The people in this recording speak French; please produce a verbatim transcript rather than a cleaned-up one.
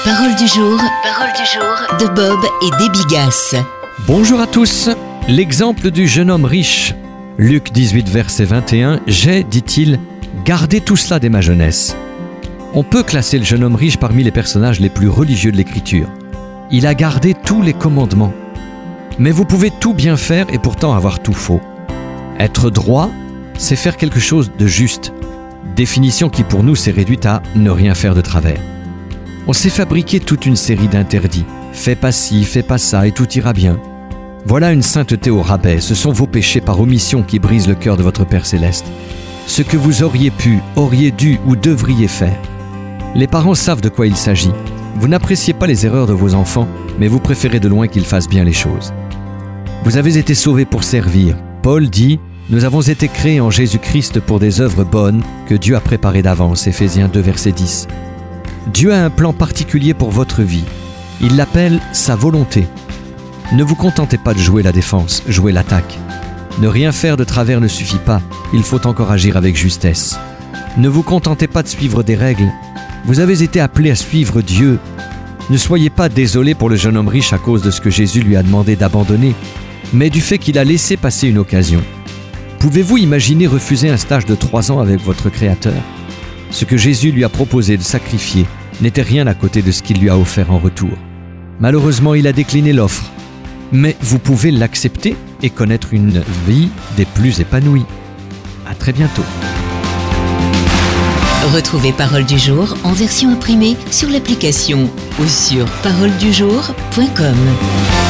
Parole du jour, parole du jour de Bob et Déby Gasse. Bonjour à tous. L'exemple du jeune homme riche. Luc dix-huit, verset vingt et un. J'ai, dit-il, gardé tout cela dès ma jeunesse. On peut classer le jeune homme riche parmi les personnages les plus religieux de l'Écriture. Il a gardé tous les commandements. Mais vous pouvez tout bien faire et pourtant avoir tout faux. Être droit, c'est faire quelque chose de juste. Définition qui pour nous s'est réduite à ne rien faire de travers. On s'est fabriqué toute une série d'interdits. Fais pas ci, fais pas ça et tout ira bien. Voilà une sainteté au rabais. Ce sont vos péchés par omission qui brisent le cœur de votre Père Céleste. Ce que vous auriez pu, auriez dû ou devriez faire. Les parents savent de quoi il s'agit. Vous n'appréciez pas les erreurs de vos enfants, mais vous préférez de loin qu'ils fassent bien les choses. Vous avez été sauvés pour servir. Paul dit « Nous avons été créés en Jésus-Christ pour des œuvres bonnes que Dieu a préparées d'avance. » Éphésiens deux, verset dix. Dieu a un plan particulier pour votre vie. Il l'appelle sa volonté. Ne vous contentez pas de jouer la défense, jouez l'attaque. Ne rien faire de travers ne suffit pas, il faut encore agir avec justesse. Ne vous contentez pas de suivre des règles. Vous avez été appelés à suivre Dieu. Ne soyez pas désolés pour le jeune homme riche à cause de ce que Jésus lui a demandé d'abandonner, mais du fait qu'il a laissé passer une occasion. Pouvez-vous imaginer refuser un stage de trois ans avec votre Créateur ? Ce que Jésus lui a proposé de sacrifier n'était rien à côté de ce qu'il lui a offert en retour. Malheureusement, il a décliné l'offre. Mais vous pouvez l'accepter et connaître une vie des plus épanouies. À très bientôt. Retrouvez Parole du jour en version imprimée sur l'application ou sur parole du jour point com.